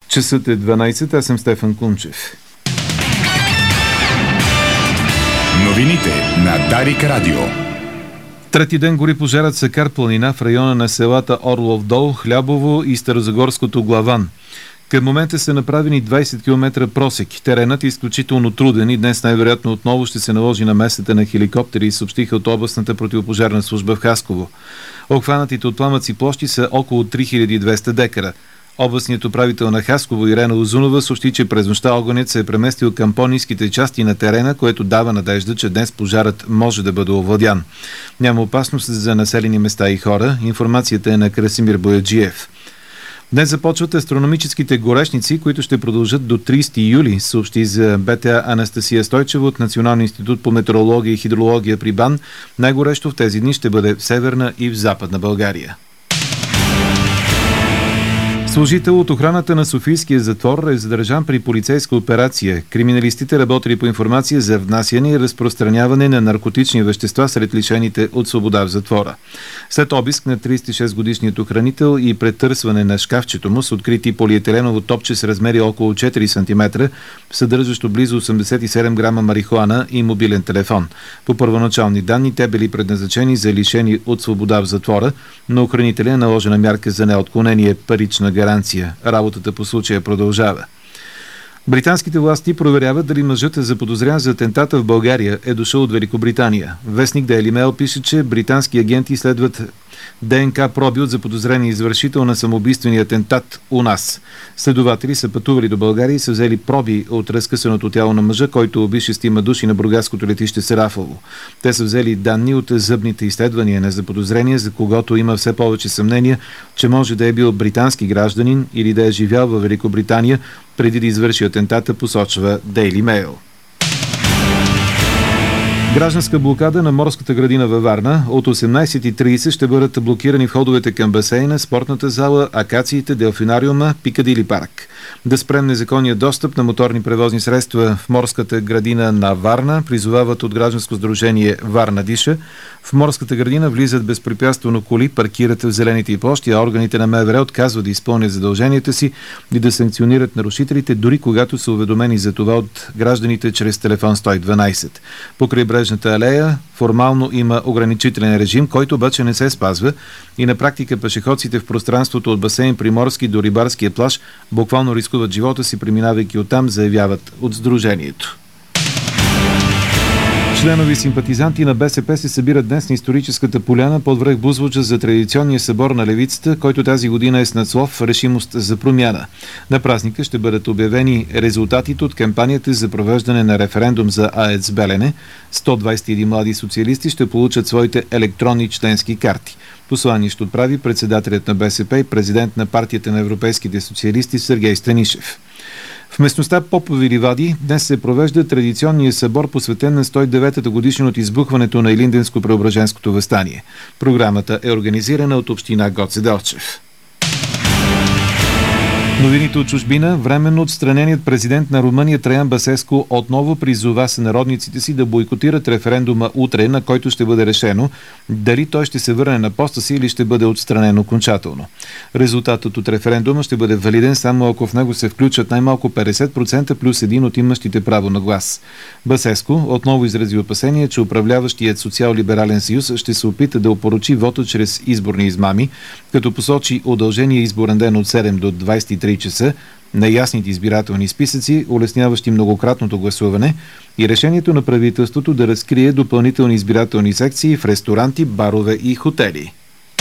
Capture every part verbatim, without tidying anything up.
Часът е дванайсет, аз съм Стефан Кунчев. Новините на Дарик Радио. Трети ден гори пожарът Сакар планина в района на селата Орлов дол, Хлябово и Старозагорското Главан. Към момента са направени двайсет километра просек. Теренът е изключително труден и днес най-вероятно отново ще се наложи намесата на хеликоптери, съобщиха от областната противопожарна служба в Хасково. Обхванатите от пламъци площи са около три хиляди и двеста декара. Областният управител на Хасково Ирена Узунова съобщи, че през нощта огънят се е преместил към по-ниските части на терена, което дава надежда, че днес пожарът може да бъде овладян. Няма опасност за населени места и хора. Информацията е на Красимир Бояджиев. Днес започват астрономическите горешници, които ще продължат до трийсети юли, съобщи за БТА Анастасия Стойчева от Националния институт по метеорология и хидрология при БАН. Най-горещо в тези дни ще бъде в Северна и в Западна България. Служител от охраната на Софийския затвор е задържан при полицейска операция. Криминалистите работили по информация за внасяне и разпространяване на наркотични вещества сред лишените от свобода в затвора. След обиск на трийсет и шест годишният охранител и претърсване на шкафчето му с открити полиетиленово топче с размери около четири сантиметра, съдържащо близо осемдесет и седем грама марихуана и мобилен телефон. По първоначални данни те били предназначени за лишени от свобода в затвора, но охранителя е наложена мярка за неотклонение парична гаранция. Работата по случая продължава. Британските власти проверяват дали мъжът е заподозрян за атентата в България е дошъл от Великобритания. Вестник Daily Mail пише, че британски агенти следват ДНК проби от заподозрения извършител на самоубийствения атентат у нас. Следователи са пътували до България и са взели проби от разкъсаното тяло на мъжа, който уби шестима души на бургаското летище Сарафово. Те са взели данни от зъбните изследвания на заподозрение, за когото има все повече съмнения, че може да е бил британски гражданин или да е живял във Великобритания преди да извърши атентата, посочва Daily Mail. Гражданска блокада на морската градина във Варна. От осемнайсет и трийсет ще бъдат блокирани входовете към басейна, спортната зала, акациите, делфинариума, Пикадили парк. Да спрем незаконния достъп на моторни превозни средства в морската градина на Варна, призовават от гражданско сдружение Варна Диша. В морската градина влизат безпрепятствено коли, паркират в зелените площи, а органите на МВР отказват да изпълнят задълженията си и да санкционират нарушителите, дори когато са уведомени за това от гражданите чрез телефон сто и дванайсет. По крайбрежната алея формално има ограничителен режим, който обаче не се спазва и на практика пешеходците в пространството от басейн Приморски до рибарския плаж буквално рискуват живота си, преминавайки оттам, заявяват от сдружението. Членови симпатизанти на БСП се събират днес на историческата поляна под връх Бузлуджа за традиционния събор на левицата, който тази година е с надслов "Решимост за промяна". На празника ще бъдат обявени резултатите от кампанията за провеждане на референдум за АЕЦ Белене. сто двайсет и един млади социалисти ще получат своите електронни членски карти. Послание ще отправи председателят на БСП и президент на партията на европейските социалисти Сергей Станишев. В местността Попови ливади днес се провежда традиционния събор, посветен на сто и девета годишнина от избухването на Илинденско-Преображенското въстание. Програмата е организирана от община Гоце Делчев. Новините от чужбина. Временно отстраненият президент на Румъния Траян Басеску отново призова сънародниците си да бойкотират референдума утре, на който ще бъде решено дали той ще се върне на поста си или ще бъде отстранен окончателно. Резултатът от референдума ще бъде валиден само ако в него се включат най-малко петдесет процента плюс един от имащите право на глас. Басеску отново изрази опасение, че управляващият социал-либерален съюз ще се опита да опорочи вота чрез изборни измами, като посочи удължения изборен ден от седем до двайсет и три часа, неясните избирателни списъци, улесняващи многократното гласуване, и решението на правителството да разкрие допълнителни избирателни секции в ресторанти, барове и хотели.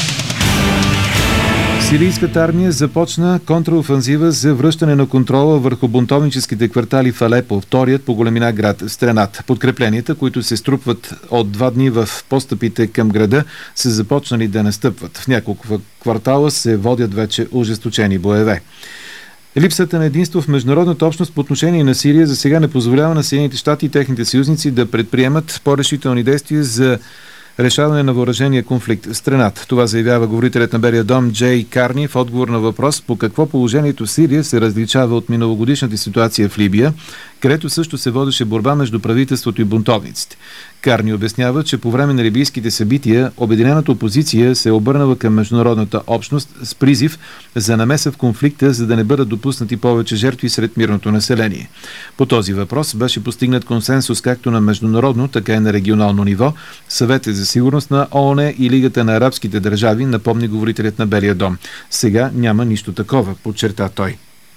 Сирийската армия започна контраофанзива за връщане на контрола върху бунтовническите квартали в Алепо, вторият по големина град в страната. Подкрепленията, които се струпват от два дни в постъпите към града, са започнали да настъпват. В няколко квартала се водят вече ожесточени боеве. Липсата на единство в международната общност по отношение на Сирия за сега не позволява на Съединените щати и техните съюзници да предприемат по-решителни действия за решаване на въоръжения конфликт в страната. Това заявява говорителят на Белия дом Джей Карни в отговор на въпрос по какво положението в Сирия се различава от миналогодишната ситуация в Либия, където също се водеше борба между правителството и бунтовниците. Карни обяснява, че по време на либийските събития обединената опозиция се е обърнала към международната общност с призив за намеса в конфликта, за да не бъдат допуснати повече жертви сред мирното население. По този въпрос беше постигнат консенсус както на международно, така и на регионално ниво. Съветът за сигурност на ООН и Лигата на арабските държави, напомни говорителят на Белия дом. Сега няма нищо такова, подчерта той.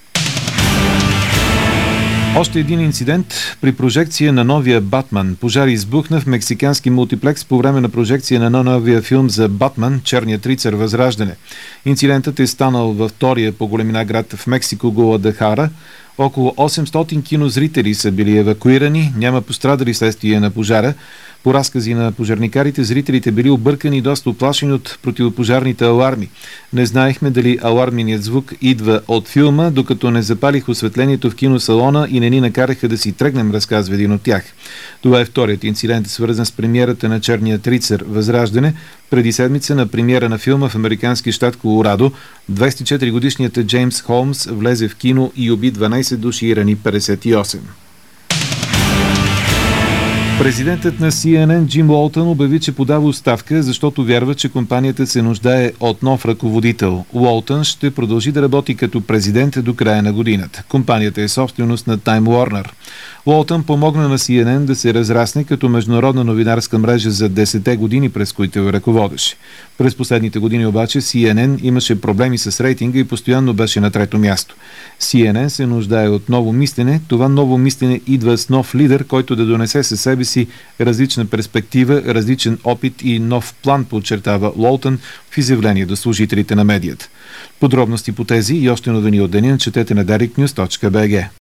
Още един инцидент при прожекция на новия Батман. Пожар избухна в мексикански мултиплекс по време на прожекция на новия филм за Батман, Черният рицар Възраждане. Инцидентът е станал във втория по големина град в Мексико Гуадалахара. Около осемстотин кинозрители са били евакуирани, няма пострадали следствие на пожара. По разкази на пожарникарите, зрителите били объркани и доста оплашени от противопожарните аларми. Не знаехме дали аларменият звук идва от филма, докато не запалих осветлението в киносалона и не ни накараха да си тръгнем, разказва един от тях. Това е вторият инцидент, свързан с премиерата на Черният рицар Възраждане. Преди седмица на премиера на филма в американски щат Колорадо, двадесет и четири годишният Джеймс Холмс влезе в кино и уби дванадесет души и рани петдесет и осем. Президентът на Си Ен Ен Джим Уолтън обяви, че подава оставка, защото вярва, че компанията се нуждае от нов ръководител. Уолтън ще продължи да работи като президент до края на годината. Компанията е собственост на Time Warner. Уолтън помогна на Си Ен Ен да се разрасне като международна новинарска мрежа за десетте години, през които я ръководеше. През последните години обаче Си Ен Ен имаше проблеми с рейтинга и постоянно беше на трето място. Си Ен Ен се нуждае от ново мислене. Това ново мислене идва с нов лидер, който да донесе със себе си различна перспектива, различен опит и нов план, подчертава Уолтън в изявление до служителите на медията. Подробности по тези и още новини от деня четете на дарик нюз точка би джи.